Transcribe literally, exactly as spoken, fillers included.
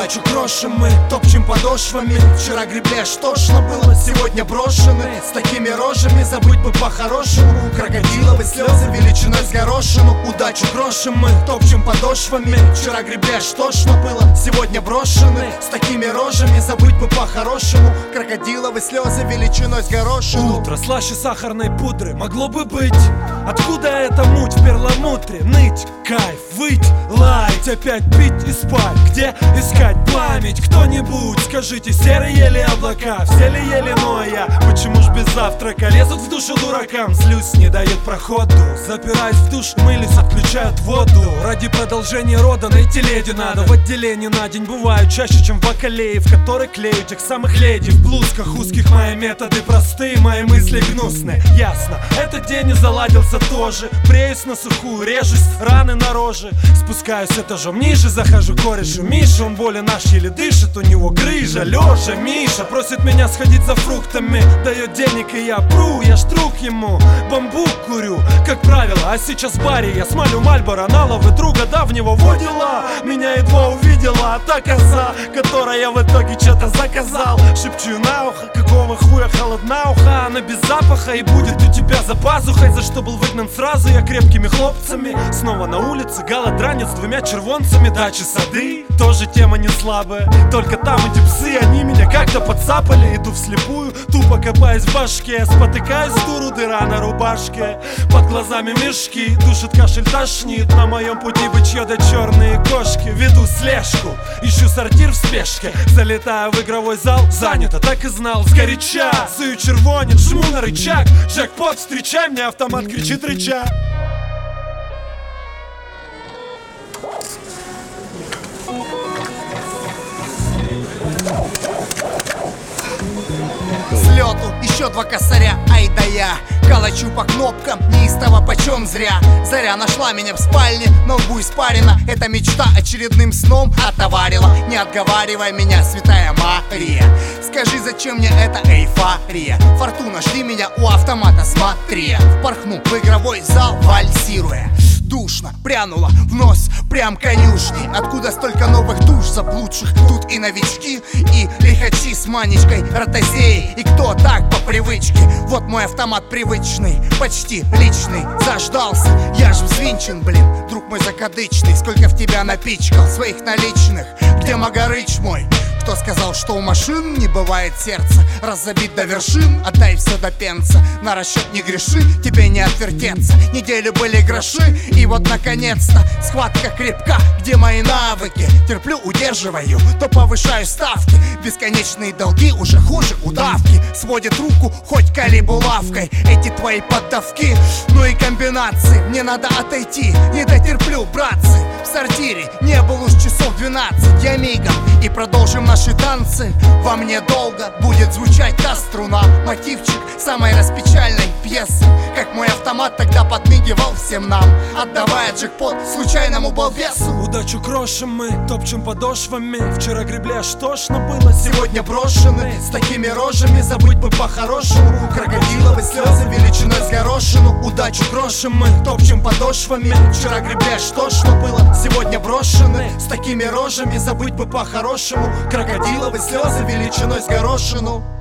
Удачу крошим мы, топчем подошвами. Вчера гребли, аж тошно было, сегодня брошены. С такими рожами забыть бы по-хорошему. Крокодиловые слезы величиной с горошину. Удачу крошим мы, топчем подошвами. Вчера гребли, аж тошно было, сегодня брошены. С такими рожами забыть бы по-хорошему. Крокодиловые слезы величиной с горошину. Утро слаще сахарной пудры могло бы быть. Откуда эта муть в перламутре? Ныть, кайф, выть, лаять, опять пить и спать. Где искать память? Кто-нибудь, скажите, серые ли облака? Все ли ели, но я? Почему ж без завтрака лезут в душу дуракам? Злюсь, не дает проходу. Запираюсь в душ, мылись, отключают воду. Ради продолжения рода найти леди надо. В отделении на день бывают чаще, чем в бакалее, в которой клею тех самых леди. В блузках узких мои методы простые, мои мысли гнусные. Ясно, этот день не заладился тоже. Бреюсь на сухую, режусь, раны на роже. Спускаюсь этажом ниже, захожу к корешу Миша. Он более наш еле дышит, у него грыжа. Лёша, Миша просит меня сходить за фруктами. Дает денег и я пру, я ж друг ему. Бамбук курю, как правило. А сейчас в баре я смалю Мальборо на лавы друга давнего водила. Меня едва увидела, а та коза, которая в итоге что-то заказал. Шепчу на ухо, какого хуя холодна уха. Она без запаха и будет у тебя за пазухой. За что был выгнан сразу я крепкими хлопцами. Снова на улице голодранец с двумя червонцами. Дачи, сады, тоже тема не слабая. Только там эти псы, они меня как-то подцапали. Иду вслепую, тупо копаясь в башке. Спотыкаюсь в дуру, дыра на рубашке. Под глазами мешки, душит кашель, тошнит. На моем пути бычье да черные кошки. Веду слежку, ищу сортир в спешке. Залетаю в игровой зал, занято, так и знал. Сгоряча, сую червонец, жму на рычаг. Джекпот, встречай, мне автомат кричит рыча. Слету, еще два косаря, ай да я калачу по кнопкам, неистово почем зря. Заря нашла меня в спальне, на лбу испарина. Эта мечта очередным сном отоварила. Не отговаривай меня, святая Мария. Скажи, зачем мне эта эйфория? Фортуна, жди меня у автомата, смотри. Впорхну в игровой зал, вальсируя. Душно, прянуло в нос, прям конюшни. Откуда столько новых душ заблудших? Тут и новички, и лихачи с манечкой, ротозеи. И кто так по привычке? Вот мой автомат привычный, почти личный. Заждался, я ж взвинчен, блин. Друг мой закадычный, сколько в тебя напичкал своих наличных. Где Магарыч мой? Кто сказал, что у машин не бывает сердца? Раз забит до вершин, отдай все до пенса. На расчет не греши, тебе не отвертеться. Неделю были гроши, и вот наконец-то схватка крепка. Где мои навыки? Терплю, удерживаю, то повышаю ставки. Бесконечные долги уже хуже удавки. Сводит руку хоть калибулавкой. Эти твои поддавки, ну и комбинации. Мне надо отойти, не дотерплю, братцы. В сортире не был уж часов двенадцать. Я мигом и продолжим наши танцы. Во мне долго будет звучать та струна. Мотивчик самой распечальной пьесы. Как мой автомат тогда подмигивал всем нам, отдавая джекпот случайному балбесу. Удачу крошим мы, топчем подошвами. Вчера гребли, аж тошно было, сегодня брошены. С такими рожами забыть бы по-хорошему. Крокодиловые слезы величиной с горошину. Удачу крошим мы, топчем подошвами. Вчера гребли, аж тошно было, сегодня брошены. С такими рожами забыть бы по-хорошему. Крокодиловые слезы величиной с горошину.